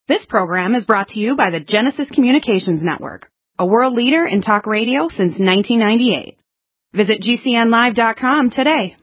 This program is brought to you by the Genesis Communications Network, a world leader in talk radio since 1998. Visit GCNlive.com today.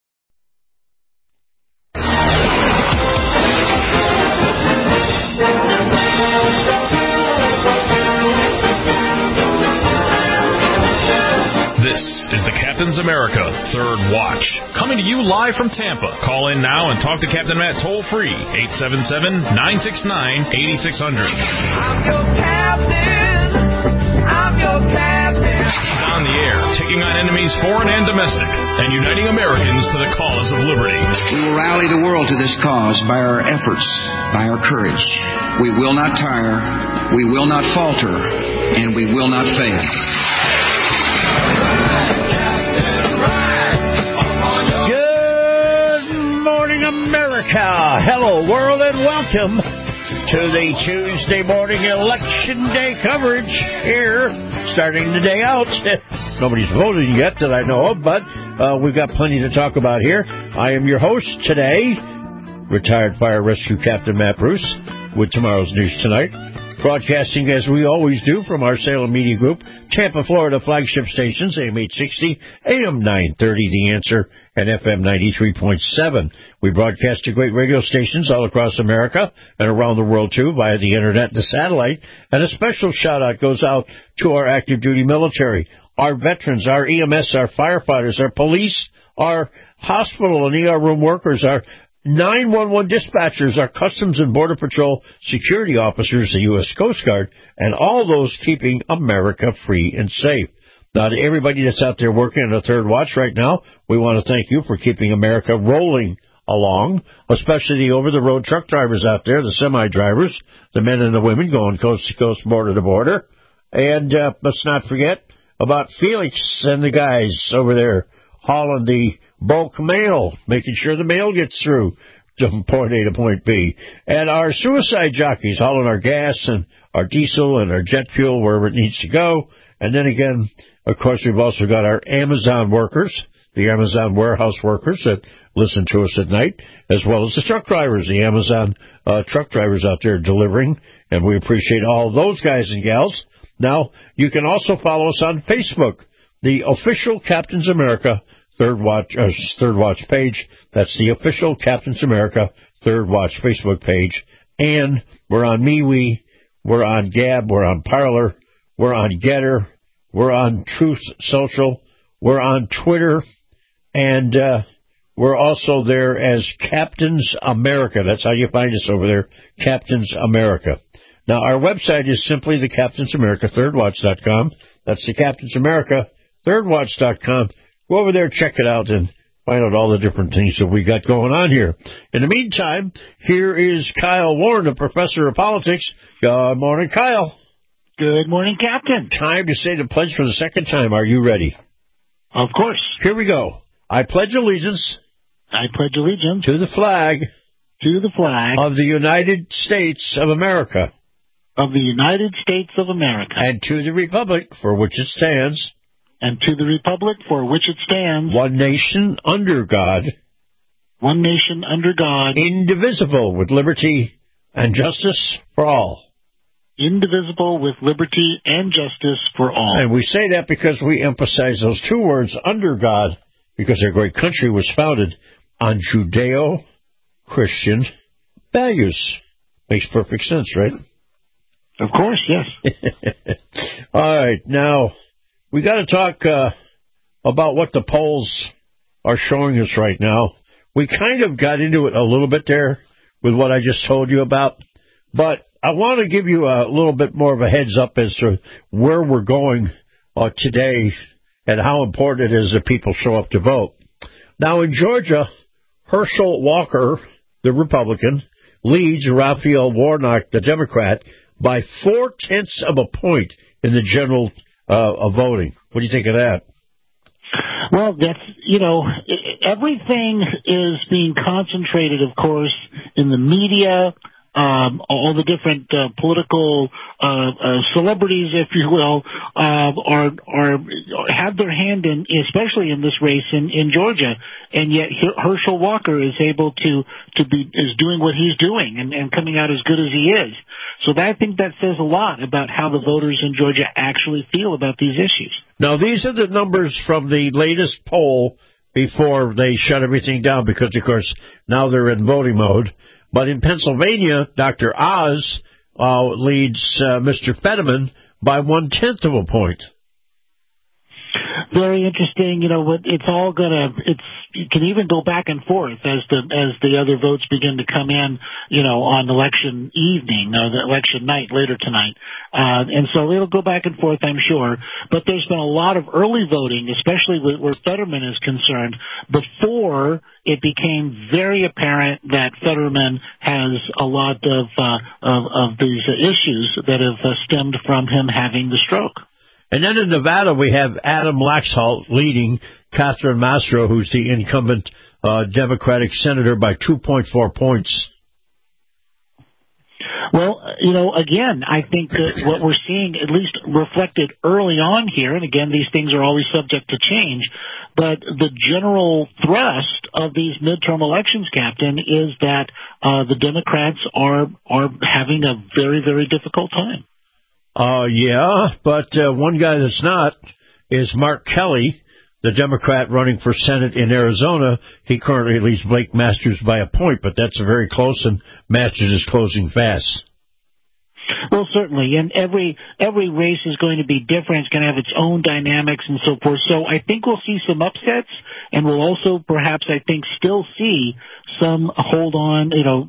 This is the Captain's America Third Watch, coming to you live from Tampa. Call in now and talk to Captain Matt toll-free, 877-969-8600. I'm your captain. I'm your captain. He's on the air, taking on enemies foreign and domestic, and uniting Americans to the cause of liberty. We will rally the world to this cause by our efforts, by our courage. We will not tire, we will not falter, and we will not fail. America. Hello, world, and welcome to the Tuesday morning Election Day coverage here, starting the day out. Nobody's voted yet that I know of, but we've got plenty to talk about here. I am your host today, retired Fire Rescue Captain Matt Bruce, with tomorrow's news tonight. Broadcasting, as we always do, from our Salem Media Group, Tampa, Florida flagship stations, AM 860, AM 930, The Answer, and FM 93.7. We broadcast to great radio stations all across America and around the world, too, via the Internet and the satellite. And a special shout-out goes out to our active-duty military, our veterans, our EMS, our firefighters, our police, our hospital and ER room workers, our 911 dispatchers, our Customs and Border Patrol security officers, the U.S. Coast Guard, and all those keeping America free and safe. Now, to everybody that's out there working on the Third Watch right now, we want to thank you for keeping America rolling along, especially the over-the-road truck drivers out there, the semi-drivers, the men and the women going coast to coast, border to border. And let's not forget about Felix and the guys over there hauling the bulk mail, making sure the mail gets through from point A to point B. And our suicide jockeys hauling our gas and our diesel and our jet fuel wherever it needs to go. And then again, of course, we've also got our Amazon workers, the Amazon warehouse workers that listen to us at night, as well as the truck drivers, the Amazon truck drivers out there delivering. And we appreciate all those guys and gals. Now, you can also follow us on Facebook, the official Captain's America Third Watch page. That's the official Captain's America Third Watch Facebook page. And we're on MeWe, we're on Gab, we're on Parler, we're on Getter, we're on Truth Social, we're on Twitter, and we're also there as Captain's America. That's how you find us over there, Captain's America. Now, our website is simply the Captain's America ThirdWatch.com. That's the Captain's America ThirdWatch.com. Go over there, check it out, and find out all the different things that we got going on here. In the meantime, here is Kyle Warren, the professor of politics. Good morning, Kyle. Good morning, Captain. Time to say the pledge for the second time. Are you ready? Of course. Here we go. I pledge allegiance. I pledge allegiance. To the flag. To the flag. Of the United States of America. Of the United States of America. And to the republic for which it stands. And to the republic for which it stands. One nation under God. One nation under God. Indivisible with liberty and justice for all. Indivisible with liberty and justice for all. And we say that because we emphasize those two words, under God, because our great country was founded on Judeo-Christian values. Makes perfect sense, right? Of course, yes. All right, now we got to talk about what the polls are showing us right now. We kind of got into it a little bit there with what I just told you about, but I want to give you a little bit more of a heads up as to where we're going today and how important it is that people show up to vote. Now, in Georgia, Herschel Walker, the Republican, leads Raphael Warnock, the Democrat, by 0.4 of a point in the general voting. What do you think of that? Well, that's, everything is being concentrated, of course, in the media, all the different political celebrities, if you will, have their hand in, especially in this race in Georgia, and yet Herschel Walker is able is doing what he's doing and coming out as good as he is. So I think that says a lot about how the voters in Georgia actually feel about these issues. Now, these are the numbers from the latest poll before they shut everything down because, of course, now they're in voting mode. But in Pennsylvania, Dr. Oz leads Mr. Fetterman by 0.1 of a point. Very interesting. It's all you can even go back and forth as the other votes begin to come in, on election evening, the election night later tonight. And so it'll go back and forth, I'm sure. But there's been a lot of early voting, especially where Fetterman is concerned, before it became very apparent that Fetterman has a lot of these issues that have stemmed from him having the stroke. And then in Nevada, we have Adam Laxalt leading Catherine Mastro, who's the incumbent Democratic senator, by 2.4 points. Well, again, I think that what we're seeing, at least reflected early on here, and again, these things are always subject to change, but the general thrust of these midterm elections, Captain, is that the Democrats are having a very, very difficult time. Yeah, but one guy that's not is Mark Kelly, the Democrat running for Senate in Arizona. He currently leads Blake Masters by a point, but that's very close, and Masters is closing fast. Well, certainly, and every race is going to be different. It's going to have its own dynamics and so forth. So I think we'll see some upsets, and we'll also perhaps, I think, still see some hold on,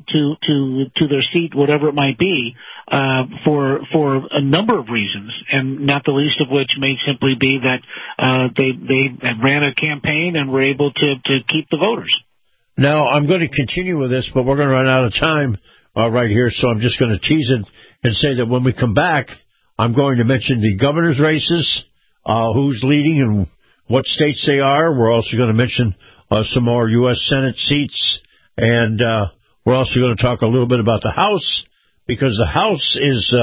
to their seat, whatever it might be, for a number of reasons, and not the least of which may simply be that they ran a campaign and were able to keep the voters. Now, I'm going to continue with this, but we're going to run out of time right here, so I'm just going to tease it and say that when we come back, I'm going to mention the governor's races, who's leading and what states they are. We're also going to mention some more U.S. Senate seats, and we're also going to talk a little bit about the House, because the House is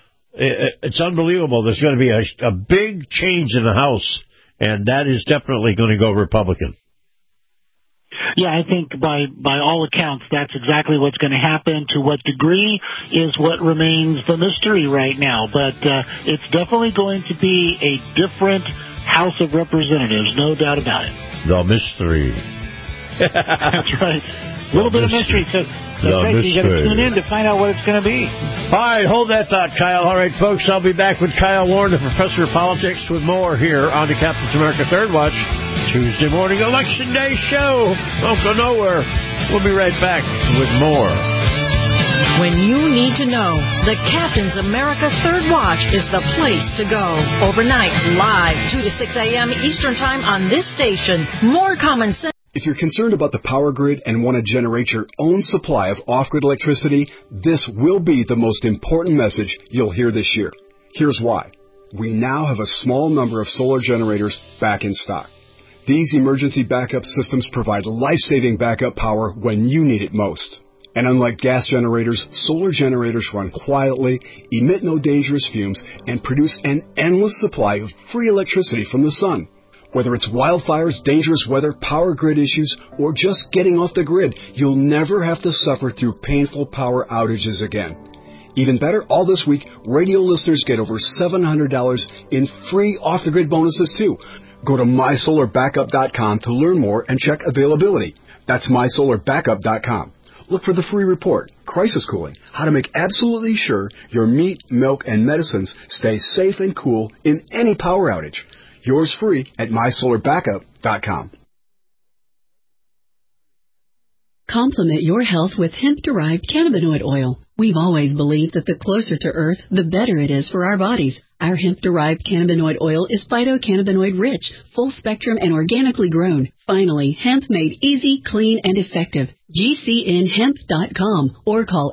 it's unbelievable. There's going to be a big change in the House, and that is definitely going to go Republican. Yeah, I think by all accounts, that's exactly what's going to happen. To what degree is what remains the mystery right now. But it's definitely going to be a different House of Representatives, no doubt about it. The mystery. That's right. A little bit of mystery. So that's right. You got to tune in to find out what it's going to be. All right, hold that thought, Kyle. All right, folks, I'll be back with Kyle Warren, the professor of politics, with more here on the Captain's America Third Watch Tuesday morning Election Day show. Don't go nowhere. We'll be right back with more. When you need to know, the Captain's America Third Watch is the place to go. Overnight, live, 2 to 6 a.m. Eastern Time on this station. More common sense. If you're concerned about the power grid and want to generate your own supply of off-grid electricity, this will be the most important message you'll hear this year. Here's why. We now have a small number of solar generators back in stock. These emergency backup systems provide life-saving backup power when you need it most. And unlike gas generators, solar generators run quietly, emit no dangerous fumes, and produce an endless supply of free electricity from the sun. Whether it's wildfires, dangerous weather, power grid issues, or just getting off the grid, you'll never have to suffer through painful power outages again. Even better, all this week, radio listeners get over $700 in free off-the-grid bonuses, too. Go to mysolarbackup.com to learn more and check availability. That's mysolarbackup.com. Look for the free report, Crisis Cooling, how to make absolutely sure your meat, milk, and medicines stay safe and cool in any power outage. Yours free at mysolarbackup.com. Complement your health with hemp-derived cannabinoid oil. We've always believed that the closer to Earth, the better it is for our bodies. Our hemp-derived cannabinoid oil is phytocannabinoid-rich, full-spectrum, and organically grown. Finally, hemp made easy, clean, and effective. GCNhemp.com or call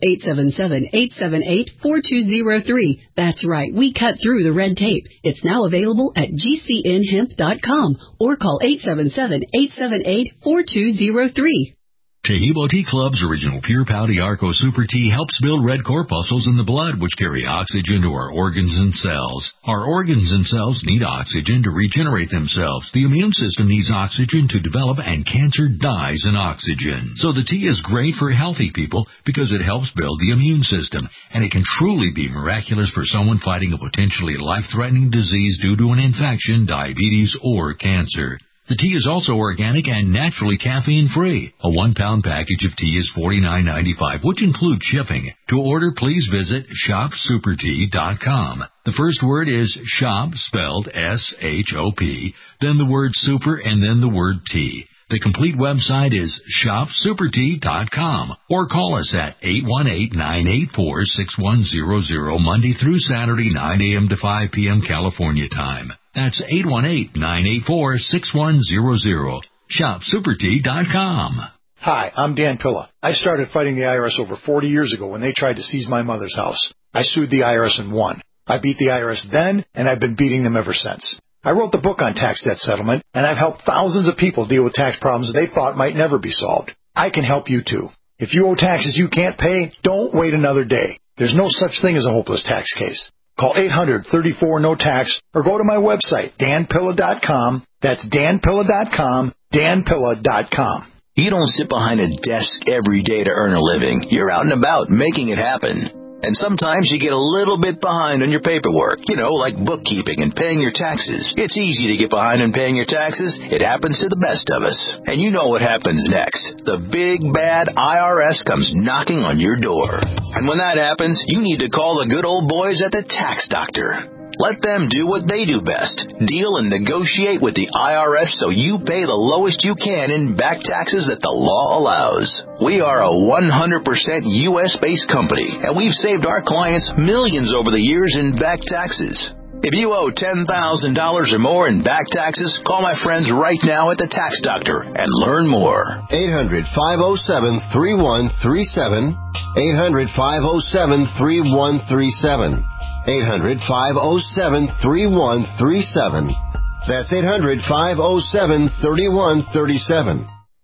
877-878-4203. That's right, we cut through the red tape. It's now available at GCNhemp.com or call 877-878-4203. Taheebo Tea Club's original Pure Pau Arco Super Tea helps build red corpuscles in the blood, which carry oxygen to our organs and cells. Our organs and cells need oxygen to regenerate themselves. The immune system needs oxygen to develop, and cancer dies in oxygen. So the tea is great for healthy people because it helps build the immune system, and it can truly be miraculous for someone fighting a potentially life-threatening disease due to an infection, diabetes, or cancer. The tea is also organic and naturally caffeine-free. A 1-pound package of tea is $49.95, which includes shipping. To order, please visit shopsupertea.com. The first word is shop, spelled S-H-O-P, then the word super, and then the word tea. The complete website is shopsupertea.com, or call us at 818-984-6100 Monday through Saturday, 9 a.m. to 5 p.m. California time. That's 818-984-6100. ShopSuperTea.com. Hi, I'm Dan Pilla. I started fighting the IRS over 40 years ago when they tried to seize my mother's house. I sued the IRS and won. I beat the IRS then, and I've been beating them ever since. I wrote the book on tax debt settlement, and I've helped thousands of people deal with tax problems they thought might never be solved. I can help you too. If you owe taxes you can't pay, don't wait another day. There's no such thing as a hopeless tax case. Call 800-34-NO-TAX or go to my website, danpilla.com. That's danpilla.com, danpilla.com. You don't sit behind a desk every day to earn a living. You're out and about making it happen. And sometimes you get a little bit behind on your paperwork, like bookkeeping and paying your taxes. It's easy to get behind on paying your taxes. It happens to the best of us. And you know what happens next. The big, bad IRS comes knocking on your door. And when that happens, you need to call the good old boys at the Tax Doctor. Let them do what they do best. Deal and negotiate with the IRS so you pay the lowest you can in back taxes that the law allows. We are a 100% U.S.-based company, and we've saved our clients millions over the years in back taxes. If you owe $10,000 or more in back taxes, call my friends right now at the Tax Doctor and learn more. 800-507-3137. 800-507-3137. 800-507-3137. That's 800-507-3137.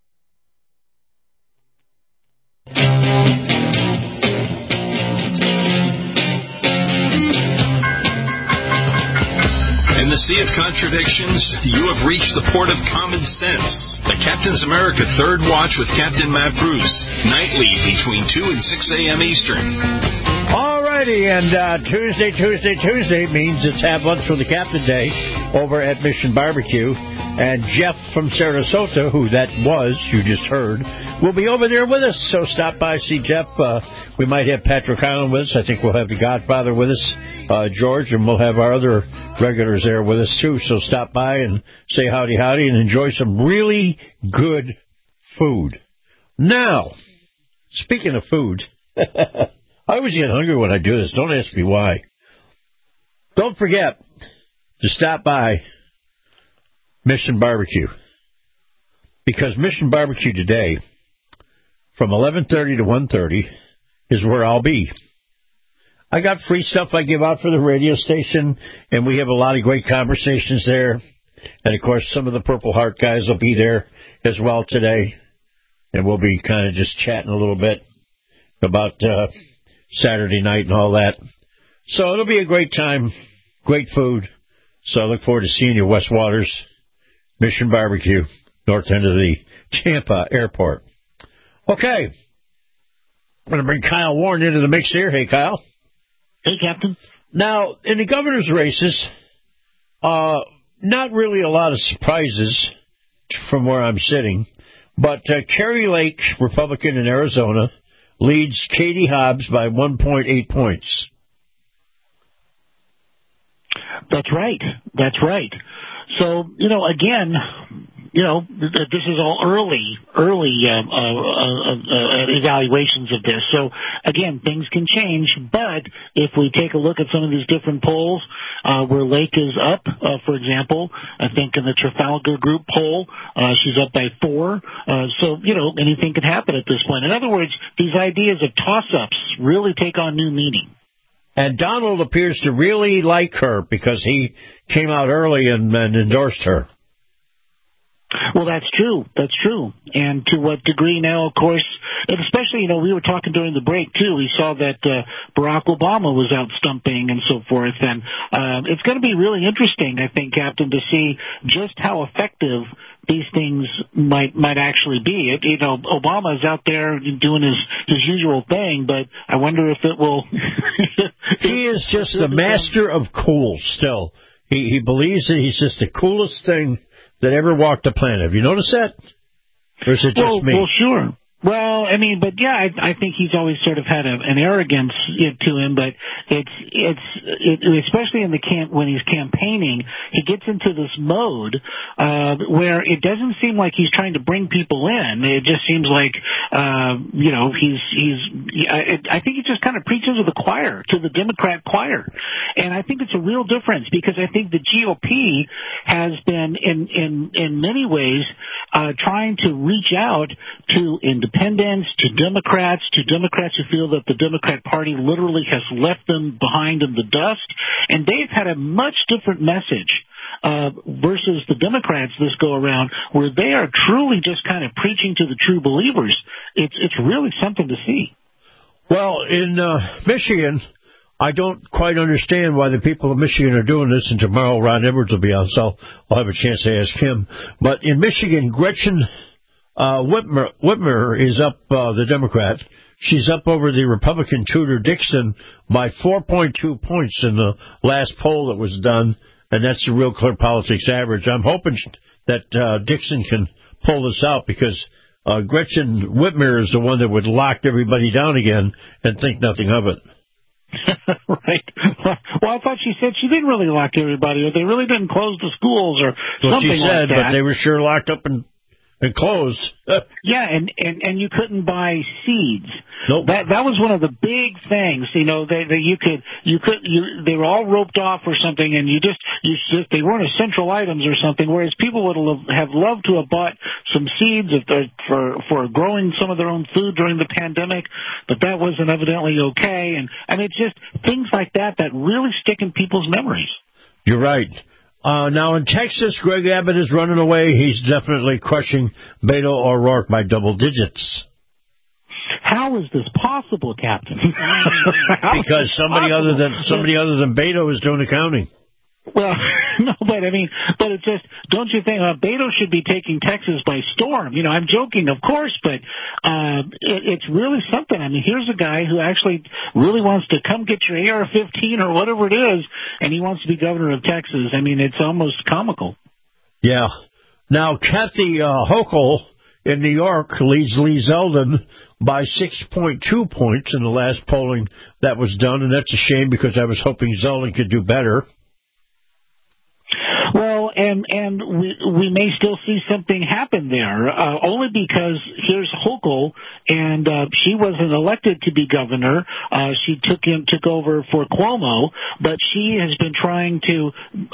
In the sea of contradictions, you have reached the port of common sense. The Captain's America Third Watch with Captain Matt Bruce, nightly between 2 and 6 a.m. Eastern. Alrighty, and Tuesday means it's Have Lunch with the Captain Day over at Mission Barbecue. And Jeff from Sarasota, who that was, you just heard, will be over there with us. So stop by, see Jeff. We might have Patrick Island with us. I think we'll have the Godfather with us, George, and we'll have our other regulars there with us, too. So stop by and say howdy and enjoy some really good food. Now, speaking of food, I always get hungry when I do this. Don't ask me why. Don't forget to stop by Mission Barbecue, because Mission Barbecue today from 11:30 to 1:30 is where I'll be. I got free stuff I give out for the radio station, and we have a lot of great conversations there. And, of course, some of the Purple Heart guys will be there as well today, and we'll be kind of just chatting a little bit about Saturday night and all that. So it'll be a great time, great food. So I look forward to seeing you, West Waters, Mission Barbecue, north end of the Tampa Airport. Okay. I'm going to bring Kyle Warren into the mix here. Hey, Kyle. Hey, Captain. Now, in the governor's races, not really a lot of surprises from where I'm sitting, but Kerry Lake, Republican in Arizona, leads Katie Hobbs by 1.8 points. That's right. So, again, this is all early evaluations of this. So, again, things can change. But if we take a look at some of these different polls, where Lake is up, for example, I think in the Trafalgar Group poll, she's up by 4. So, anything could happen at this point. In other words, these ideas of toss-ups really take on new meaning. And Donald appears to really like her because he came out early and endorsed her. Well, that's true. That's true. And to what degree now, of course, and especially, we were talking during the break, too. We saw that Barack Obama was out stumping and so forth. And it's going to be really interesting, I think, Captain, to see just how effective these things might actually be. Obama's out there doing his usual thing, but I wonder if it will... He is just the master of cool still. He believes that he's just the coolest thing that ever walked the planet. Have you noticed that? Or is it just me? Well, sure. Well, I think he's always sort of had an arrogance to him, but it's especially in the when he's campaigning, he gets into this mode where it doesn't seem like he's trying to bring people in. It just seems like I think he just kind of preaches to the choir, to the Democrat choir, and I think it's a real difference because I think the GOP has been in many ways trying to reach out to independents, to Democrats who feel that the Democrat Party literally has left them behind in the dust. And they've had a much different message versus the Democrats this go around, where they are truly just kind of preaching to the true believers. It's really something to see. Well, in Michigan, I don't quite understand why the people of Michigan are doing this, and tomorrow Ron Edwards will be on, so I'll have a chance to ask him. But in Michigan, Gretchen Whitmer is up, the Democrat. She's up over the Republican Tudor Dixon by 4.2 points in the last poll that was done, and that's the Real Clear Politics average. I'm hoping that Dixon can pull this out because Gretchen Whitmer is the one that would lock everybody down again and think nothing of it. Right. Well, I thought she said she didn't really lock everybody, or they really didn't close the schools, or something she said, like that. But they were sure locked up and closed. Yeah, and you couldn't buy seeds. Nope. That was one of the big things. They were all roped off or something, and they weren't essential items or something. Whereas people would have loved to have bought some seeds for growing some of their own food during the pandemic, but that wasn't evidently okay. And it's just things like that really stick in people's memories. You're right. Now in Texas, Greg Abbott is running away. He's definitely crushing Beto O'Rourke by double digits. How is this possible, Captain? Because somebody other than Beto is doing the counting. Well, no, but it's just, don't you think Beto should be taking Texas by storm? I'm joking, of course, but it's really something. Here's a guy who actually really wants to come get your AR-15 or whatever it is, and he wants to be governor of Texas. It's almost comical. Yeah. Now, Kathy Hochul in New York leads Lee Zeldin by 6.2 points in the last polling that was done, and that's a shame because I was hoping Zeldin could do better. Well, and we may still see something happen there, only because here's Hochul, and she wasn't elected to be governor. She took over for Cuomo, but she has been trying to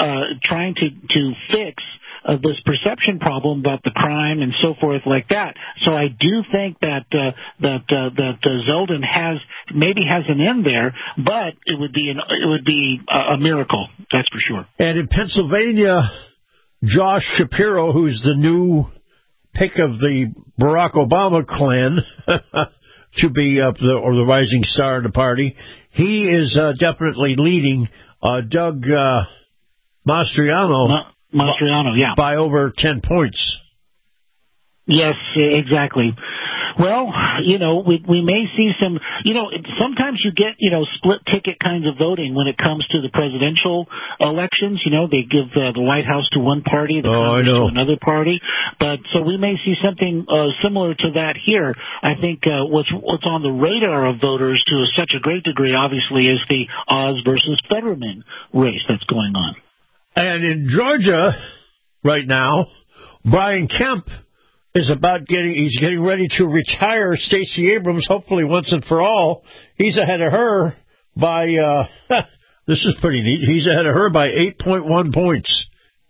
fix this perception problem about the crime and so forth like that. So I do think that Zeldin has an in there, but it would be a miracle. That's for sure. And in Pennsylvania, Josh Shapiro, who's the new pick of the Barack Obama clan to be the rising star of the party, he is definitely leading Doug Mastriano, yeah, by over 10 points. Yes, exactly. Well, we may see some, sometimes you get, split ticket kinds of voting when it comes to the presidential elections. They give the White House to one party, the Congress to another party. But so we may see something similar to that here. I think what's on the radar of voters to such a great degree, obviously, is the Oz versus Fetterman race that's going on. And in Georgia right now, Brian Kemp is he's getting ready to retire Stacey Abrams, hopefully once and for all. He's ahead of her by, this is pretty neat, he's ahead of her by 8.1 points.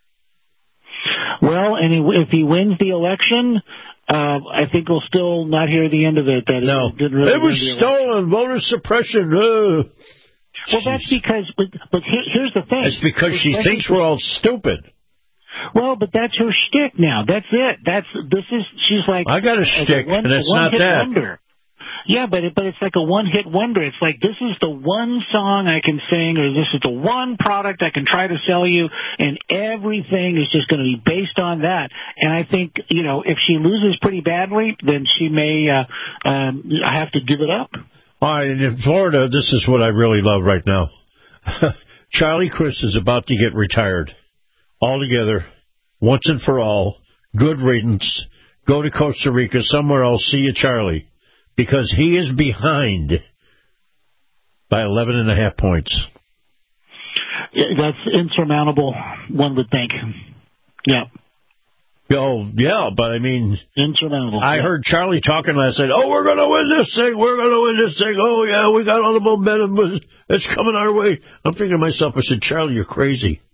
Well, and if he wins the election, I think we'll still not hear the end of it. No, it was stolen, voter suppression. Well, that's because, but here's the thing. It's because she thinks we're all stupid. Well, but that's her shtick now. That's it. She's like, I got a shtick, and it's not that. Wonder. Yeah, but it's like a one-hit wonder. It's like, this is the one song I can sing, or this is the one product I can try to sell you, and everything is just going to be based on that. And I think, if she loses pretty badly, then she may have to give it up. All right, and in Florida, this is what I really love right now. Charlie Crist is about to get retired altogether, once and for all. Good riddance. Go to Costa Rica, somewhere else. See you, Charlie. Because he is behind by 11.5 points. That's insurmountable, one would think. Yeah. Oh, yeah, but I mean, insurmountable. I heard Charlie talking last night. Oh, we're going to win this thing. We're going to win this thing. Oh, yeah, we got all the momentum. It's coming our way. I'm thinking to myself, I said, Charlie, you're crazy.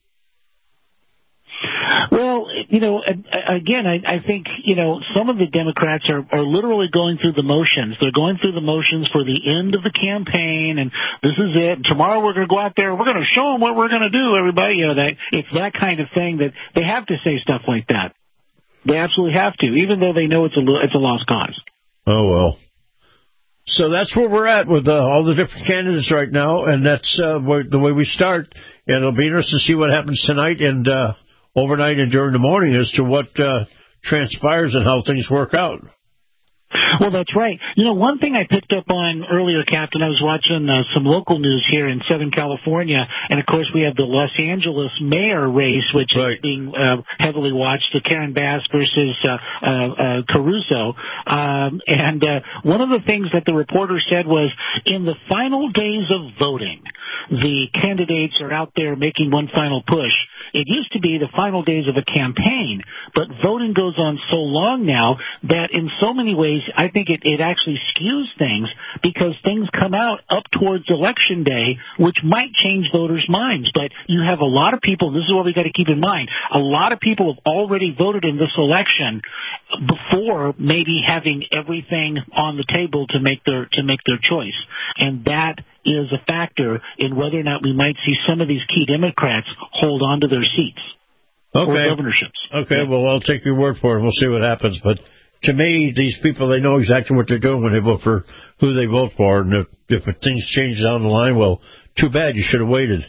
Well, again, I think, some of the Democrats are literally going through the motions. They're going through the motions for the end of the campaign, and this is it. And tomorrow we're going to go out there. We're going to show them what we're going to do, everybody. It's that kind of thing that they have to say stuff like that. They absolutely have to, even though they know it's a lost cause. Oh, well. So that's where we're at with all the different candidates right now, and that's the way we start. And it'll be interesting to see what happens tonight and overnight and during the morning as to what transpires and how things work out. Well, that's right. One thing I picked up on earlier, Captain, I was watching some local news here in Southern California, and, of course, we have the Los Angeles mayor race, which is being heavily watched, the Karen Bass versus Caruso. And one of the things that the reporter said was, in the final days of voting, the candidates are out there making one final push. It used to be the final days of a campaign, but voting goes on so long now that in so many ways I think it actually skews things, because things come out up towards Election Day, which might change voters' minds. But you have a lot of people, this is what we got to keep in mind, a lot of people have already voted in this election before maybe having everything on the table to make their choice. And that is a factor in whether or not we might see some of these key Democrats hold on to their seats or governorships. Okay, well, I'll take your word for it. We'll see what happens. But to me, these people, they know exactly what they're doing when they vote for who they vote for. And if things change down the line, well, too bad. You should have waited.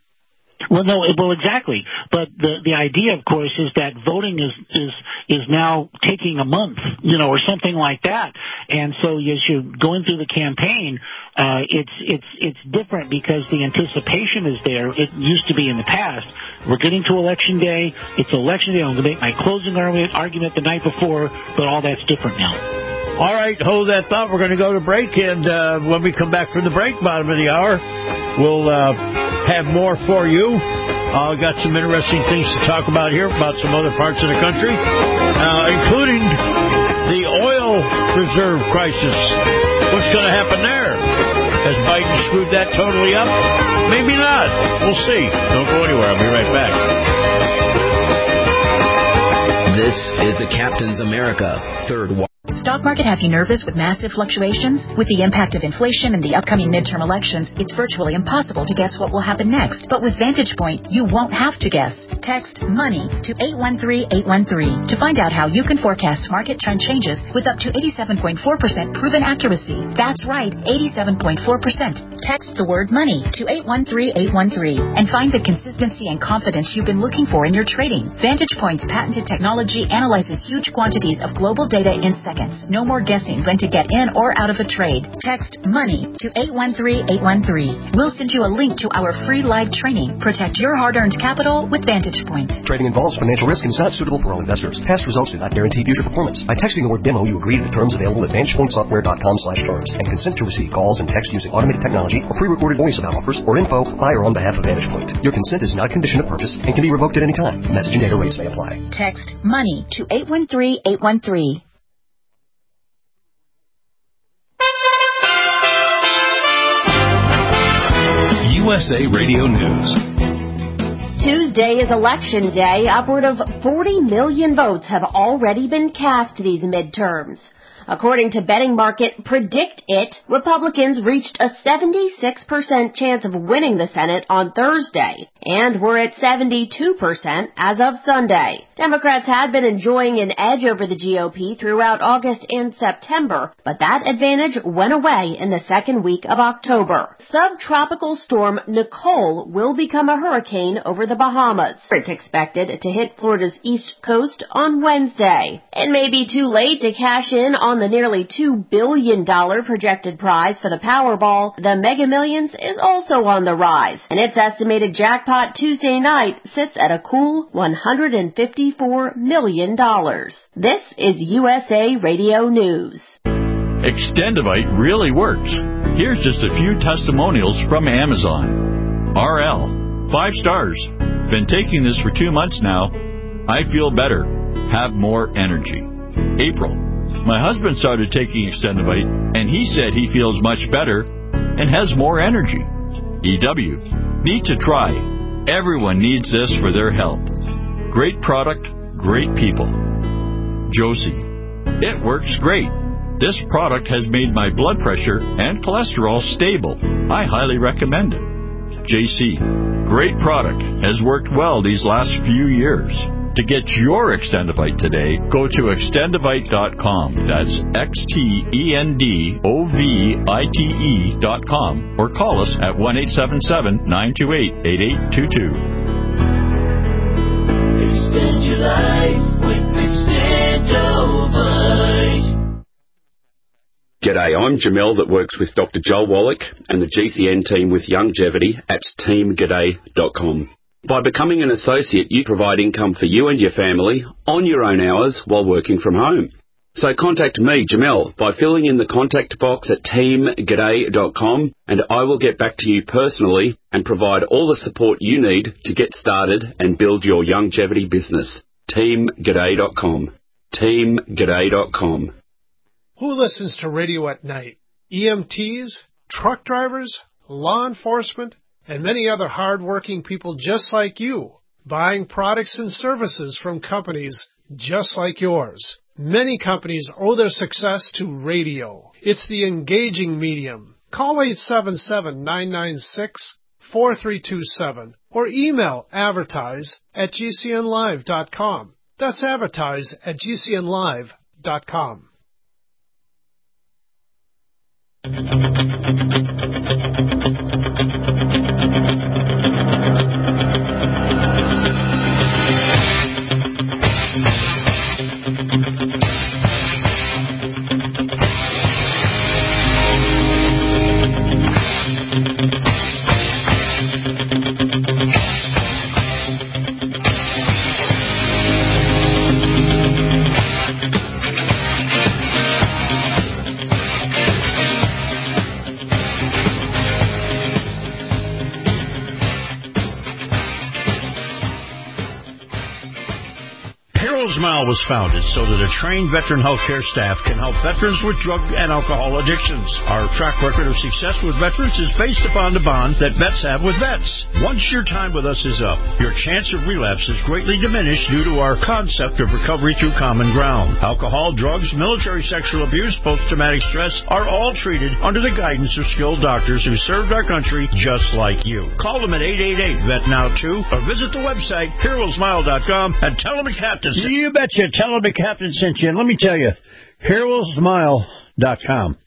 Well, exactly. But the idea, of course, is that voting is now taking a month, or something like that. And so as you're going through the campaign, it's different because the anticipation is there. It used to be in the past. We're getting to Election Day. It's Election Day. I'm going to make my closing argument the night before, but all that's different now. All right, hold that thought. We're going to go to break, and when we come back from the break, bottom of the hour, we'll have more for you. I've got some interesting things to talk about here, about some other parts of the country, including the oil reserve crisis. What's going to happen there? Has Biden screwed that totally up? Maybe not. We'll see. Don't go anywhere. I'll be right back. This is the Captain's America Third Watch. Stock market have you nervous with massive fluctuations? With the impact of inflation and the upcoming midterm elections, it's virtually impossible to guess what will happen next. But with Vantage Point, you won't have to guess. Text MONEY to 813-813 to find out how you can forecast market trend changes with up to 87.4% proven accuracy. That's right, 87.4%. Text the word MONEY to 813-813 and find the consistency and confidence you've been looking for in your trading. Vantage Point's patented technology analyzes huge quantities of global data in seconds. No more guessing when to get in or out of a trade. Text MONEY to 813-813. We'll send you a link to our free live training. Protect your hard-earned capital with Vantage Point. Trading involves financial risk and is not suitable for all investors. Past results do not guarantee future performance. By texting the word demo, you agree to the terms available at VantagePointSoftware.com/terms and consent to receive calls and text using automated technology or pre-recorded voice about offers or info by or on behalf of Vantage Point. Your consent is not a condition of purchase and can be revoked at any time. Message and data rates may apply. Text MONEY to 813-813. USA Radio News. Tuesday is Election Day. Upward of 40 million votes have already been cast these midterms. According to betting market Predict It, Republicans reached a 76% chance of winning the Senate on Thursday, and were at 72% as of Sunday. Democrats had been enjoying an edge over the GOP throughout August and September, but that advantage went away in the second week of October. Subtropical storm Nicole will become a hurricane over the Bahamas. It's expected to hit Florida's east coast on Wednesday. It may be too late to cash in on the nearly $2 billion projected prize for the Powerball. The Mega Millions is also on the rise, and its estimated jackpot Tuesday night sits at a cool $154 million. This is USA Radio News. Extendivite really works. Here's just a few testimonials from Amazon. RL, 5 stars. Been taking this for 2 months now. I feel better. Have more energy. April, my husband started taking Extendivite, and he said he feels much better and has more energy. EW, need to try. Everyone needs this for their health. Great product, great people. Josie, it works great. This product has made my blood pressure and cholesterol stable. I highly recommend it. JC, great product. Has worked well these last few years. To get your Extendivite today, go to extendivite.com. That's XTENDOVITE.com, or call us at 1-877-928-8822. Extend your life with Extendivite. G'day, I'm Jamel that works with Dr. Joel Wallach and the GCN team with Longevity at teamg'day.com. By becoming an associate, you provide income for you and your family on your own hours while working from home. So contact me, Jamel, by filling in the contact box at teamg'day.com, and I will get back to you personally and provide all the support you need to get started and build your longevity business. teamg'day.com. teamg'day.com. Who listens to radio at night? EMTs, truck drivers, law enforcement, and many other hard-working people just like you, buying products and services from companies just like yours. Many companies owe their success to radio. It's the engaging medium. Call 877-996-4327 or email advertise@gcnlive.com. That's advertise@gcnlive.com. Smile was founded so that a trained veteran healthcare staff can help veterans with drug and alcohol addictions. Our track record of success with veterans is based upon the bond that vets have with vets. Once your time with us is up, your chance of relapse is greatly diminished due to our concept of recovery through common ground. Alcohol, drugs, military sexual abuse, post-traumatic stress are all treated under the guidance of skilled doctors who served our country just like you. Call them at 888-VET-NOW2 or visit the website HeroSmile.com and tell them the captain. You betcha. Tell them the captain sent you. And let me tell you, HeroSmile.com.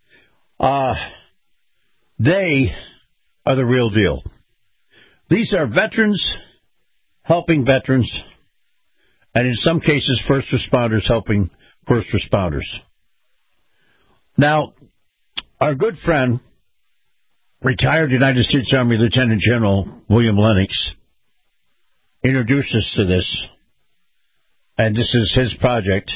They are the real deal. These are veterans helping veterans, and in some cases, first responders helping first responders. Now, our good friend, retired United States Army Lieutenant General William Lennox, introduced us to this. And this is his project.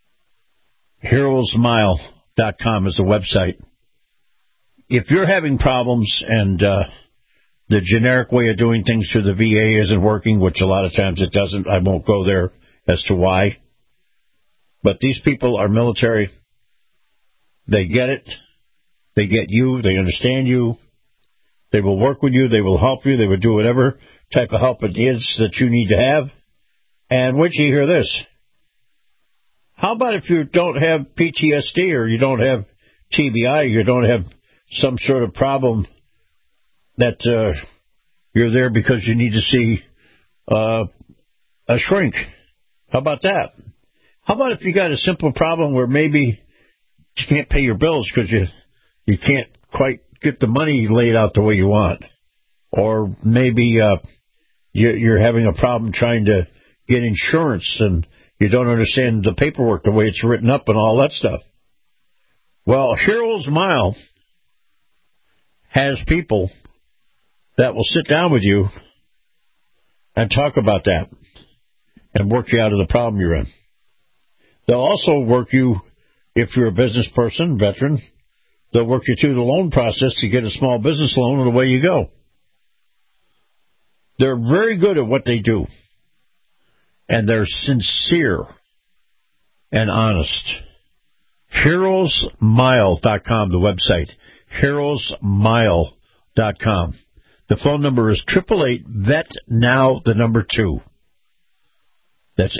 HeroSmile.com is the website. If you're having problems and the generic way of doing things through the VA isn't working, which a lot of times it doesn't, I won't go there as to why. But these people are military. They get it. They get you. They understand you. They will work with you. They will help you. They will do whatever type of help it is that you need to have. And wait till you hear this. How about if you don't have PTSD or you don't have TBI, you don't have some sort of problem that you're there because you need to see a shrink? How about that? How about if you got a simple problem where maybe you can't pay your bills because you can't quite get the money laid out the way you want? Or maybe you're having a problem trying to get insurance and you don't understand the paperwork, the way it's written up and all that stuff. Well, Heroes Mile has people that will sit down with you and talk about that and work you out of the problem you're in. They'll also work you, if you're a business person, veteran, they'll work you through the loan process to get a small business loan and away you go. They're very good at what they do. And they're sincere and honest. HeroesMile.com, the website. HeroesMile.com. The phone number is 888-VET-NOW, the number 2. That's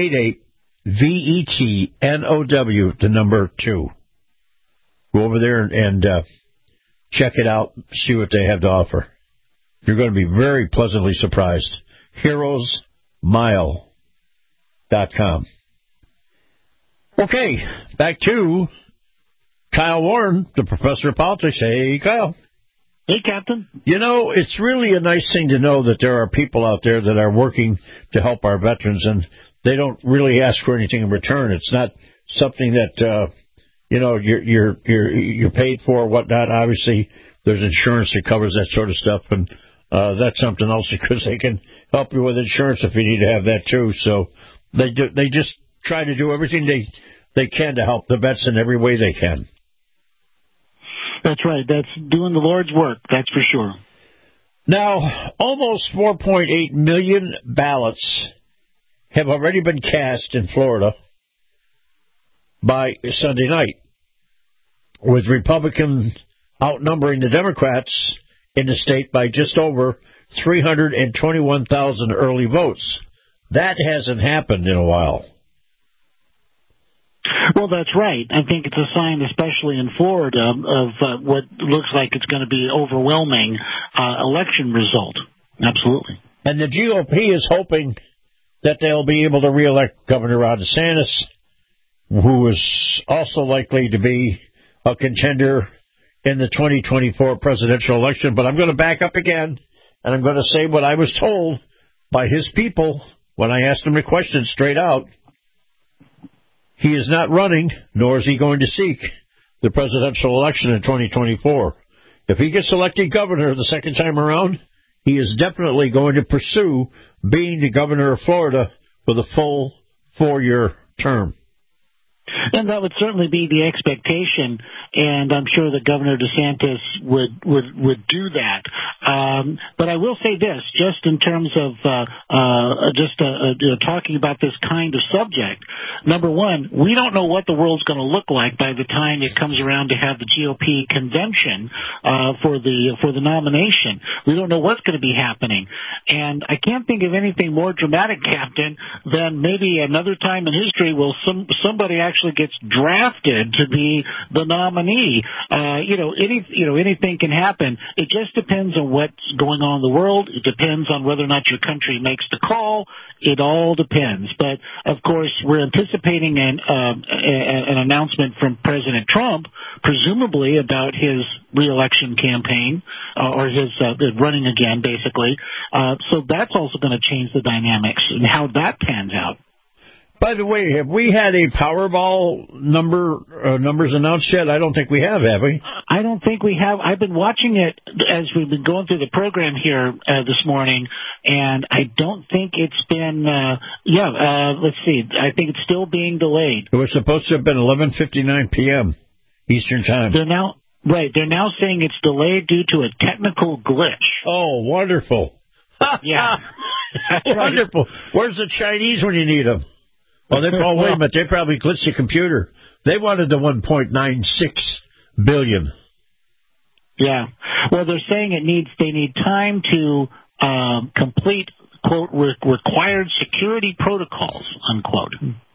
888-VET-NOW, the number 2. Go over there and check it out, see what they have to offer. You're going to be very pleasantly surprised. HeroesMile.com. Okay, back to Kyle Warren, the professor of politics. Hey, Kyle. Hey, Captain. You know, it's really a nice thing to know that there are people out there that are working to help our veterans, and they don't really ask for anything in return. It's not something that you're paid for or whatnot. Obviously, there's insurance that covers that sort of stuff, and that's something else because they can help you with insurance if you need to have that too. So they just try to do everything they can to help the vets in every way they can. That's right. That's doing the Lord's work, that's for sure. Now, almost 4.8 million ballots have already been cast in Florida by Sunday night, with Republicans outnumbering the Democrats in the state by just over 321,000 early votes. That hasn't happened in a while. Well, that's right. I think it's a sign, especially in Florida, of what looks like it's going to be an overwhelming election result. Absolutely. And the GOP is hoping that they'll be able to reelect Governor Ron DeSantis, who is also likely to be a contender in the 2024 presidential election. But I'm going to back up again, and I'm going to say what I was told by his people when I asked him the question straight out. He is not running, nor is he going to seek the presidential election in 2024. If he gets elected governor the second time around, he is definitely going to pursue being the governor of Florida for the full 4-year term. And that would certainly be the expectation, and I'm sure that Governor DeSantis would do that. But I will say this, just in terms of talking about this kind of subject. Number one, we don't know what the world's going to look like by the time it comes around to have the GOP convention for the nomination. We don't know what's going to be happening, and I can't think of anything more dramatic, Captain, than maybe another time in history will somebody actually gets drafted to be the nominee. Anything can happen. It just depends on what's going on in the world. It depends on whether or not your country makes the call. It all depends. But of course, we're anticipating an announcement from President Trump, presumably about his re-election campaign or his running again, basically. So that's also going to change the dynamics and how that pans out. By the way, have we had a Powerball numbers announced yet? I don't think we have we? I don't think we have. I've been watching it as we've been going through the program here this morning, and I don't think it's been, let's see. I think it's still being delayed. It was supposed to have been 11:59 p.m. Eastern Time. They're now saying it's delayed due to a technical glitch. Oh, wonderful. Yeah. Wonderful. Right. Where's the Chinese when you need them? Wait a minute, they probably glitched the computer. They wanted the $1.96 billion. Yeah. Well, they're saying they need time to complete, quote, required security protocols, unquote.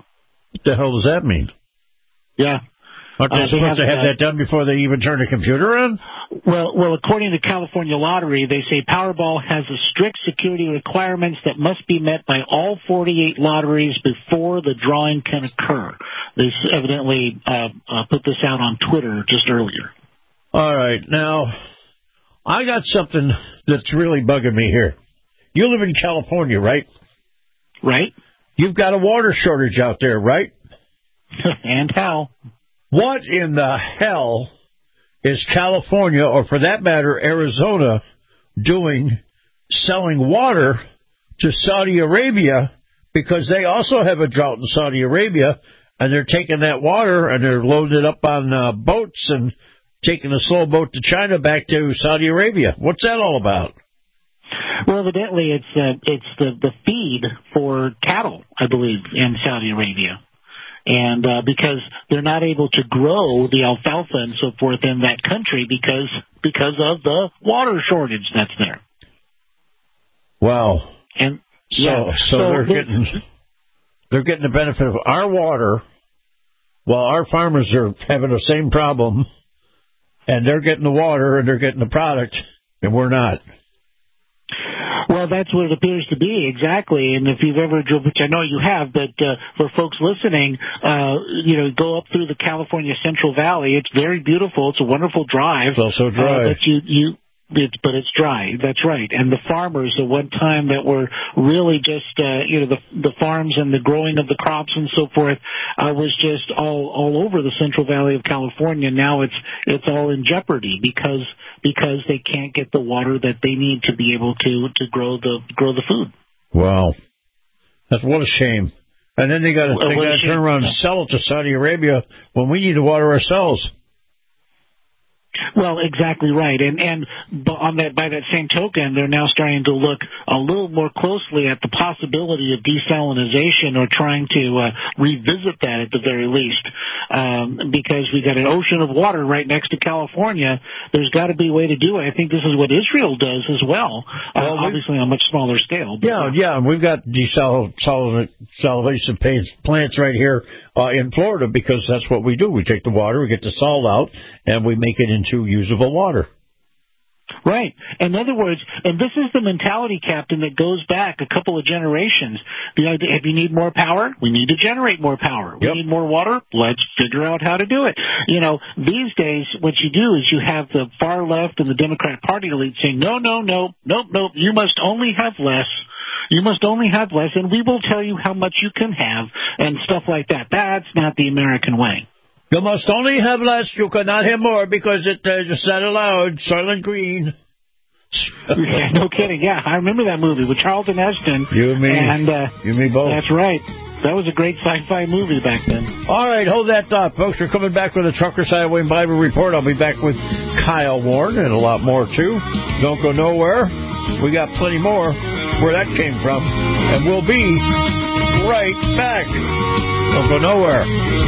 What the hell does that mean? Yeah. Aren't they supposed to have that done before they even turn the computer on? Well, according to California Lottery, they say Powerball has a strict security requirements that must be met by all 48 lotteries before the drawing can occur. They evidently put this out on Twitter just earlier. All right. Now, I got something that's really bugging me here. You live in California, right? Right. You've got a water shortage out there, right? And how? What in the hell is California, or for that matter, Arizona, doing selling water to Saudi Arabia, because they also have a drought in Saudi Arabia, and they're taking that water and they're loading it up on boats and taking a slow boat to China back to Saudi Arabia. What's that all about? Well, evidently it's the feed for cattle, I believe, in Saudi Arabia. And because they're not able to grow the alfalfa and so forth in that country because of the water shortage that's there. Wow. And so they're getting the benefit of our water while our farmers are having the same problem, and they're getting the water and they're getting the product, and we're not. Well, that's what it appears to be, exactly. And if you've ever driven, which I know you have, but for folks listening, go up through the California Central Valley. It's very beautiful. It's a wonderful drive. It's also dry. But it's dry. That's right. And the farmers at one time that were really just, the farms and the growing of the crops and so forth was just all over the Central Valley of California. Now it's all in jeopardy because they can't get the water that they need to be able to grow the food. Wow. What a shame. And then they got to turn around and sell it to Saudi Arabia when we need the water ourselves. Well, exactly right. And by that same token, they're now starting to look a little more closely at the possibility of desalinization, or trying to revisit that at the very least. Because we got an ocean of water right next to California. There's got to be a way to do it. I think this is what Israel does as well, obviously on a much smaller scale. Yeah, and we've got desalination plants right here in Florida, because that's what we do. We take the water, we get the salt out, and we make it into usable water. Right. In other words, and this is the mentality, Captain, that goes back a couple of generations. The idea, if you need more power, we need to generate more power. We need more water, let's figure out how to do it. These days, what you do is you have the far left and the Democrat Party elite saying, no, you must only have less. You must only have less, and we will tell you how much you can have, and stuff like that. That's not the American way. You must only have less, you cannot have more, because it is not allowed. Soylent Green. Yeah, no kidding. Yeah, I remember that movie with Charlton Heston. You and me. And, you and me both. That's right. That was a great sci-fi movie back then. All right, hold that thought, folks. We're coming back with a Trucker Sideway Bible Report. I'll be back with Kyle Warren and a lot more, too. Don't go nowhere. We got plenty more where that came from. And we'll be right back. Don't go nowhere.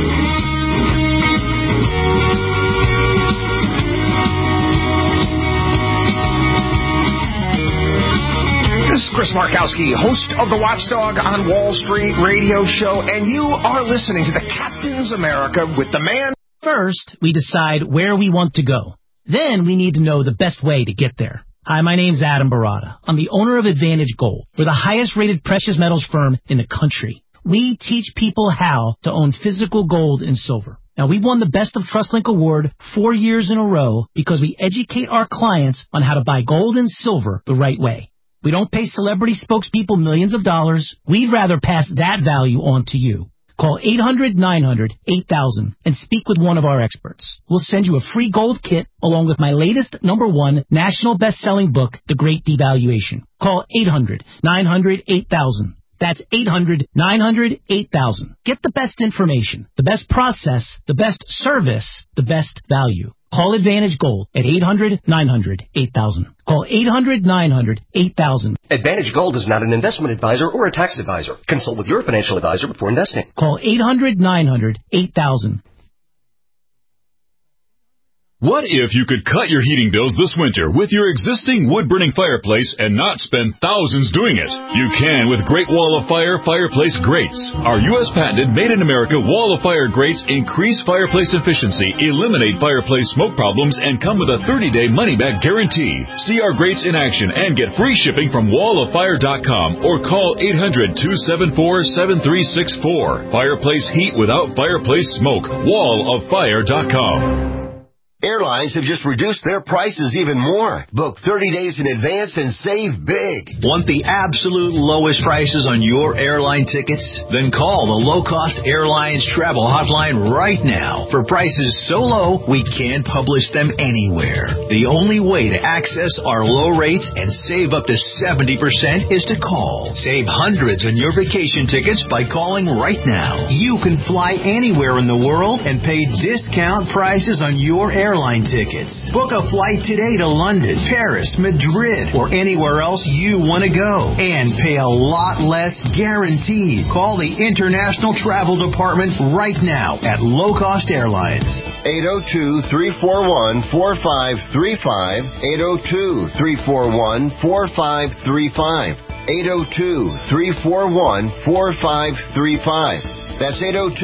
This is Chris Markowski, host of the Watchdog on Wall Street radio show, and you are listening to the Captain's America with the man. First, we decide where we want to go. Then we need to know the best way to get there. Hi, my name's Adam Barada. I'm the owner of Advantage Gold. We're the highest rated precious metals firm in the country. We teach people how to own physical gold and silver. Now, we've won the Best of TrustLink Award 4 years in a row because we educate our clients on how to buy gold and silver the right way. We don't pay celebrity spokespeople millions of dollars. We'd rather pass that value on to you. Call 800-900-8000 and speak with one of our experts. We'll send you a free gold kit along with my latest #1 national best-selling book, The Great Devaluation. Call 800-900-8000. That's 800-900-8000. Get the best information, the best process, the best service, the best value. Call Advantage Gold at 800-900-8000. Call 800-900-8000. Advantage Gold is not an investment advisor or a tax advisor. Consult with your financial advisor before investing. Call 800-900-8000. What if you could cut your heating bills this winter with your existing wood-burning fireplace and not spend thousands doing it? You can with Great Wall of Fire fireplace grates. Our U.S. patented made-in-America Wall of Fire grates increase fireplace efficiency, eliminate fireplace smoke problems, and come with a 30-day money-back guarantee. See our grates in action and get free shipping from walloffire.com or call 800-274-7364. Fireplace heat without fireplace smoke. walloffire.com. Airlines have just reduced their prices even more. Book 30 days in advance and save big. Want the absolute lowest prices on your airline tickets? Then call the Low Cost Airlines Travel Hotline right now. For prices so low, we can't publish them anywhere. The only way to access our low rates and save up to 70% is to call. Save hundreds on your vacation tickets by calling right now. You can fly anywhere in the world and pay discount prices on your airline tickets. Book a flight today to London, Paris, Madrid, or anywhere else you want to go. And pay a lot less guaranteed. Call the International Travel Department right now at Low Cost Airlines. 802-341-4535. 802-341-4535. 802-341-4535. That's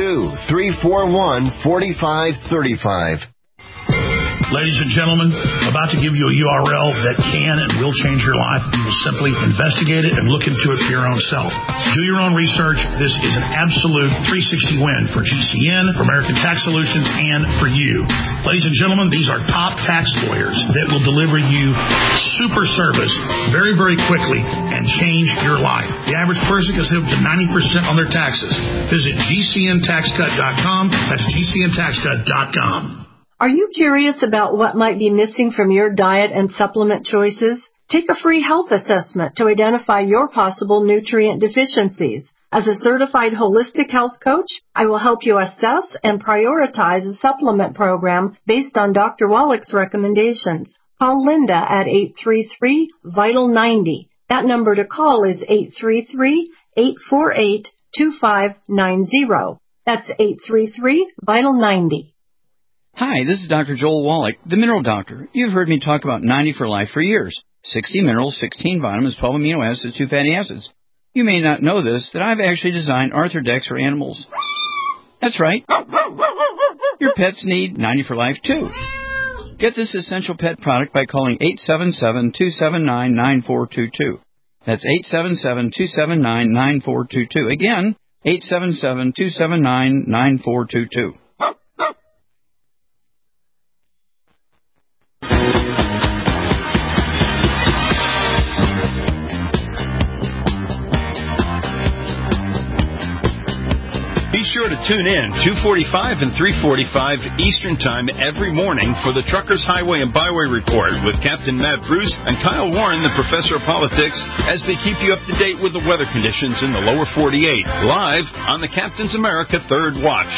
802-341-4535. Ladies and gentlemen, I'm about to give you a URL that can and will change your life. You will simply investigate it and look into it for your own self. Do your own research. This is an absolute 360 win for GCN, for American Tax Solutions, and for you. Ladies and gentlemen, these are top tax lawyers that will deliver you super service very, very quickly and change your life. The average person can save up to 90% on their taxes. Visit GCNTaxCut.com. That's GCNTaxCut.com. Are you curious about what might be missing from your diet and supplement choices? Take a free health assessment to identify your possible nutrient deficiencies. As a certified holistic health coach, I will help you assess and prioritize a supplement program based on Dr. Wallach's recommendations. Call Linda at 833-VITAL-90. That number to call is 833-848-2590. That's 833-VITAL-90. Hi, this is Dr. Joel Wallach, the Mineral Doctor. You've heard me talk about 90 for Life for years. 60 minerals, 16 vitamins, 12 amino acids, 2 fatty acids. You may not know this, that I've actually designed Arthrodex for animals. That's right. Your pets need 90 for Life, too. Get this essential pet product by calling 877-279-9422. That's 877-279-9422. Again, 877-279-9422. Be sure to tune in 2:45 and 3:45 Eastern Time every morning for the Truckers Highway and Byway Report with Captain Matt Bruce and Kyle Warren, the Professor of Politics, as they keep you up to date with the weather conditions in the lower 48, live on the Captain's America Third Watch.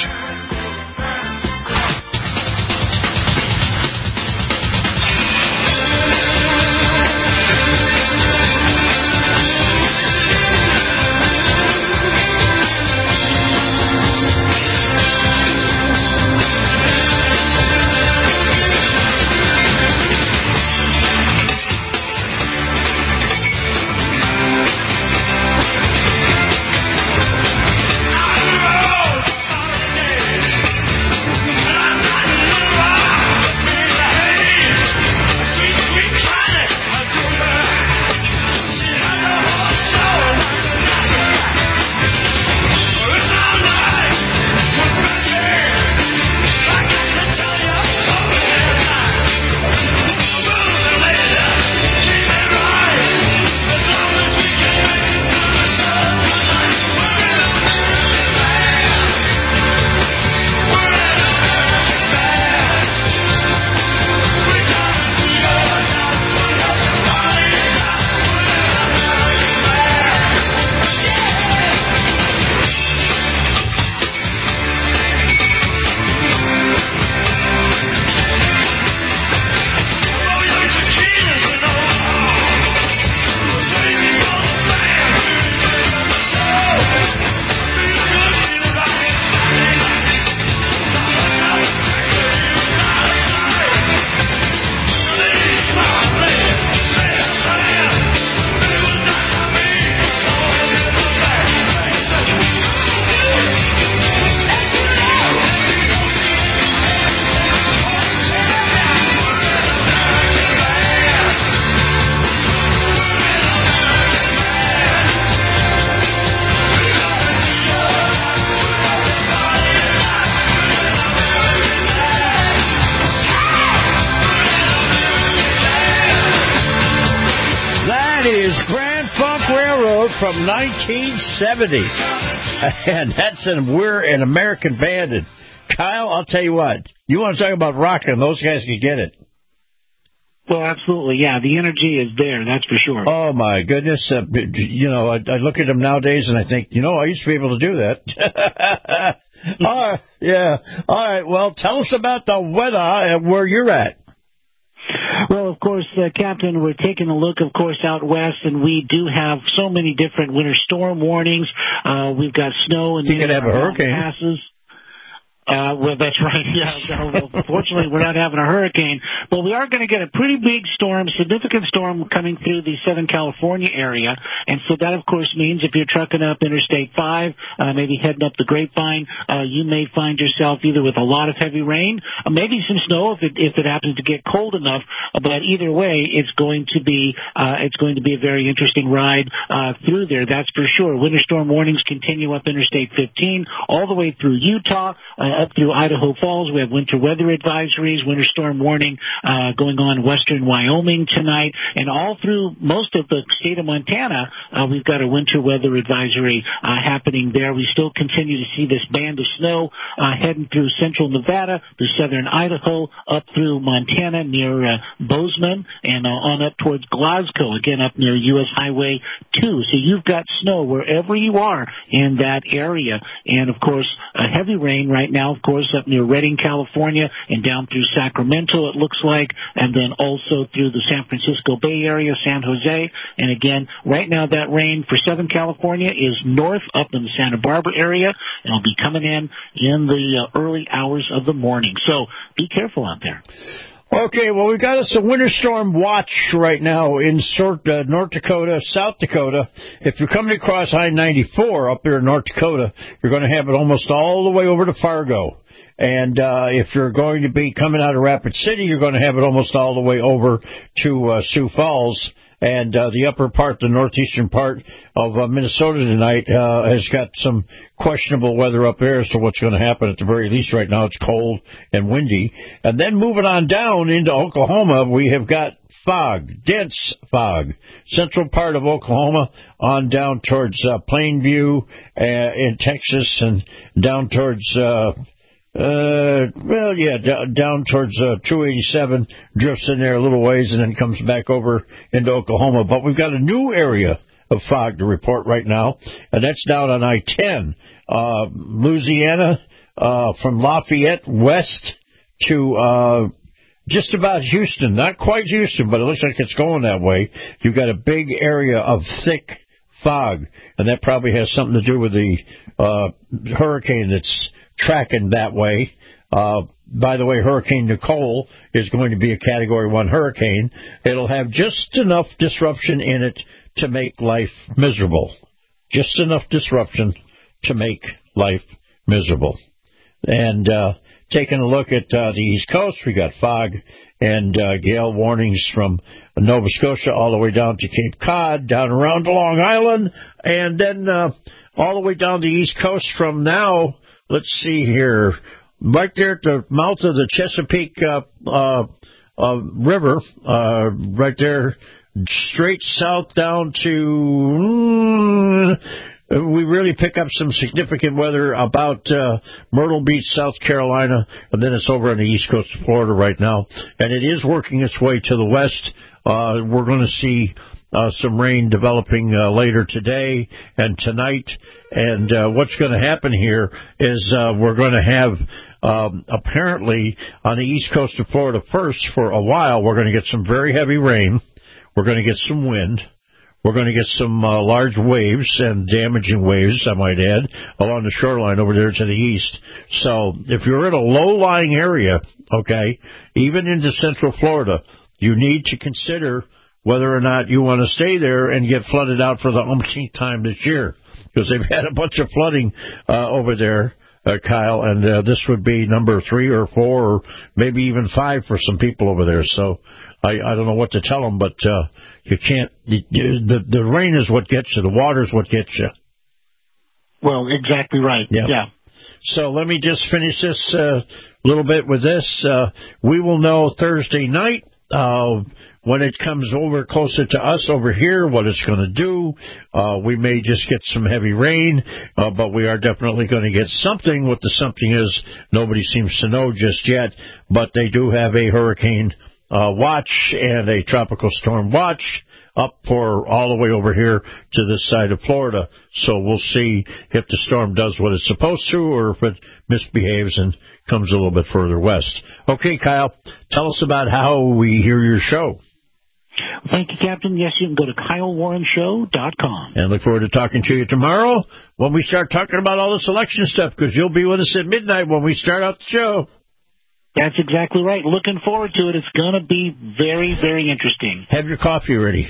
That is Grand Funk Railroad from 1970. And that's we're an American band. And Kyle, I'll tell you what, you want to talk about rocking, those guys can get it. Well, absolutely, yeah. The energy is there, that's for sure. Oh, my goodness. I look at them nowadays and I think, I used to be able to do that. All right, yeah. All right, well, tell us about the weather and where you're at. Well, of course, Captain, we're taking a look, of course, out west, and we do have so many different winter storm warnings. We've got snow and you could have a hurricane. Passes. Well, that's right. Yeah. Fortunately, we're not having a hurricane, but we are going to get a pretty big storm, significant storm coming through the Southern California area. And so that, of course, means if you're trucking up Interstate 5, maybe heading up the Grapevine, you may find yourself either with a lot of heavy rain, maybe some snow if it happens to get cold enough. But either way, it's going to be a very interesting ride through there. That's for sure. Winter storm warnings continue up Interstate 15 all the way through Utah. Up through Idaho Falls, we have winter weather advisories, winter storm warning going on western Wyoming tonight, and all through most of the state of Montana, we've got a winter weather advisory happening there. We still continue to see this band of snow heading through central Nevada, through southern Idaho, up through Montana near Bozeman, and on up towards Glasgow, again up near U.S. Highway 2. So you've got snow wherever you are in that area, and of course, heavy rain right now, of course, up near Redding, California, and down through Sacramento, it looks like, and then also through the San Francisco Bay Area, San Jose. And again, right now that rain for Southern California is north up in the Santa Barbara area, and it'll be coming in the early hours of the morning. So be careful out there. Okay, well, we've got us a winter storm watch right now in North Dakota, South Dakota. If you're coming across I-94 up there in North Dakota, you're going to have it almost all the way over to Fargo. And if you're going to be coming out of Rapid City, you're going to have it almost all the way over to Sioux Falls. And the upper part, the northeastern part of Minnesota tonight has got some questionable weather up there as to what's going to happen. At the very least right now, it's cold and windy. And then moving on down into Oklahoma, we have got fog, dense fog. Central part of Oklahoma on down towards Plainview in Texas and down towards down towards 287, drifts in there a little ways and then comes back over into Oklahoma. But we've got a new area of fog to report right now, and that's down on I-10. Louisiana, from Lafayette west to just about Houston. Not quite Houston, but it looks like it's going that way. You've got a big area of thick fog, and that probably has something to do with the hurricane that's tracking that way. By the way, Hurricane Nicole is going to be a Category 1 hurricane. It'll have just enough disruption in it to make life miserable. Just enough disruption to make life miserable. And taking a look at the East Coast, we got fog and gale warnings from Nova Scotia all the way down to Cape Cod, down around to Long Island, and then all the way down the East Coast from now. Let's see here. Right there at the mouth of the Chesapeake River, right there, straight south down to... we really pick up some significant weather about Myrtle Beach, South Carolina, and then it's over on the east coast of Florida right now. And it is working its way to the west. We're going to see some rain developing later today and tonight. And what's going to happen here is we're going to have, apparently, on the east coast of Florida first, for a while, we're going to get some very heavy rain. We're going to get some wind. We're going to get some large waves and damaging waves, I might add, along the shoreline over there to the east. So if you're in a low-lying area, okay, even into central Florida, you need to consider whether or not you want to stay there and get flooded out for the umpteenth time this year, because they've had a bunch of flooding over there, Kyle, and this would be number 3 or 4 or maybe even 5 for some people over there. So I don't know what to tell them, but you can't. The rain is what gets you. The water is what gets you. Well, exactly right. Yeah. So let me just finish this little bit with this. We will know Thursday night when it comes over closer to us over here, what it's going to do. We may just get some heavy rain, but we are definitely going to get something. What the something is, nobody seems to know just yet, but they do have a hurricane watch and a tropical storm watch up for all the way over here to this side of Florida. So we'll see if the storm does what it's supposed to or if it misbehaves and comes a little bit further west. Okay, Kyle, tell us about how we hear your show. Thank you, Captain. Yes, you can go to KyleWarrenShow.com. And look forward to talking to you tomorrow when we start talking about all this election stuff, because you'll be with us at midnight when we start out the show. That's exactly right. Looking forward to it. It's going to be very, very interesting. Have your coffee ready.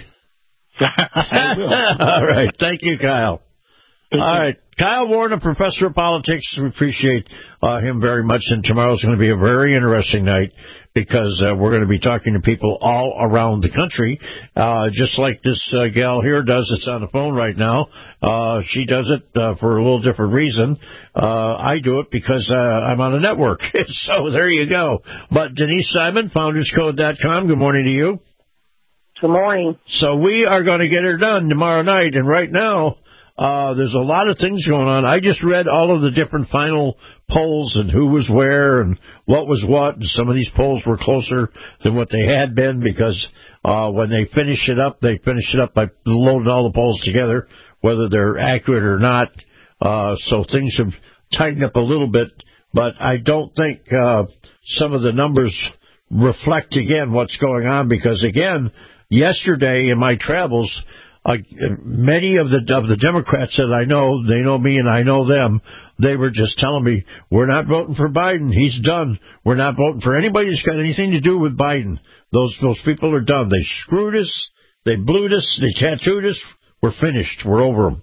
I will. All right. Thank you, Kyle. All right. Kyle Warren, a professor of politics. We appreciate him very much. And tomorrow's going to be a very interesting night because we're going to be talking to people all around the country, just like this gal here does. It's on the phone right now. She does it for a little different reason. I do it because I'm on a network. So there you go. But Denise Simon, FoundersCode.com, good morning to you. Good morning. So we are going to get her done tomorrow night. And right now, there's a lot of things going on. I just read all of the different final polls and who was where and what was what. And some of these polls were closer than what they had been because when they finish it up by loading all the polls together, whether they're accurate or not. So things have tightened up a little bit. But I don't think some of the numbers reflect, again, what's going on. Because, again, yesterday in my travels, many of the Democrats that I know, they know me and I know them, they were just telling me, we're not voting for Biden. He's done. We're not voting for anybody who's got anything to do with Biden. Those people are done. They screwed us. They blew us. They tattooed us. We're finished. We're over them.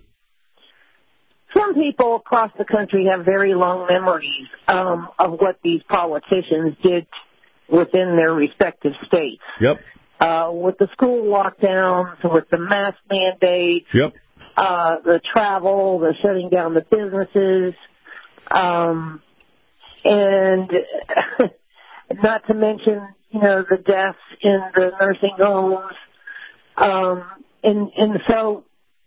Some people across the country have very long memories of what these politicians did within their respective states. Yep. With the school lockdowns, with the mask mandates, yep. The travel, the shutting down the businesses, and not to mention, the deaths in the nursing homes, and so,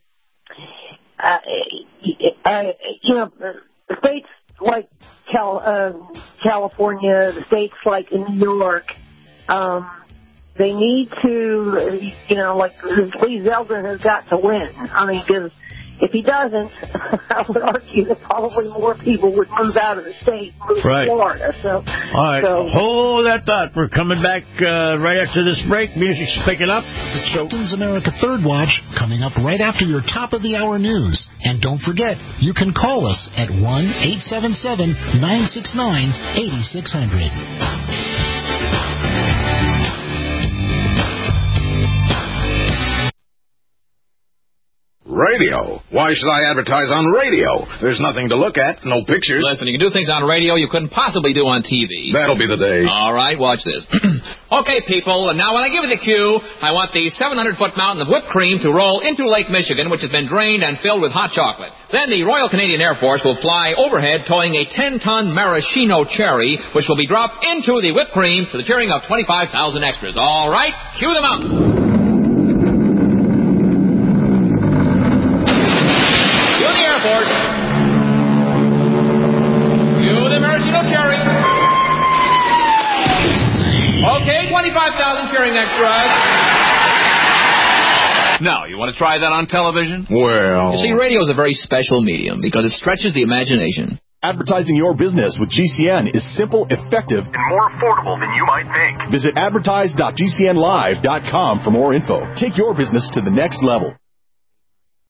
the states like California, the states like in New York, they need to, like Lee Zeldin has got to win. I mean, because if he doesn't, I would argue that probably more people would move out of the state, move to Florida. So, all right, hold that thought. We're coming back right after this break. Music's picking up. The Captain's America Third Watch coming up right after your top of the hour news. And don't forget, you can call us at 1-877-969-8600. Radio? Why should I advertise on radio? There's nothing to look at, no pictures. Listen, you can do things on radio you couldn't possibly do on TV. That'll be the day. All right, watch this. Okay, people, and now when I give you the cue, I want the 700-foot mountain of whipped cream to roll into Lake Michigan, which has been drained and filled with hot chocolate. Then the Royal Canadian Air Force will fly overhead towing a 10-ton maraschino cherry, which will be dropped into the whipped cream to the cheering of 25,000 extras. All right, cue the mountain. Okay, 25,000 cheering extras. Now, you want to try that on television? Well... You see, radio is a very special medium because it stretches the imagination. Advertising your business with GCN is simple, effective, and more affordable than you might think. Visit advertise.gcnlive.com for more info. Take your business to the next level.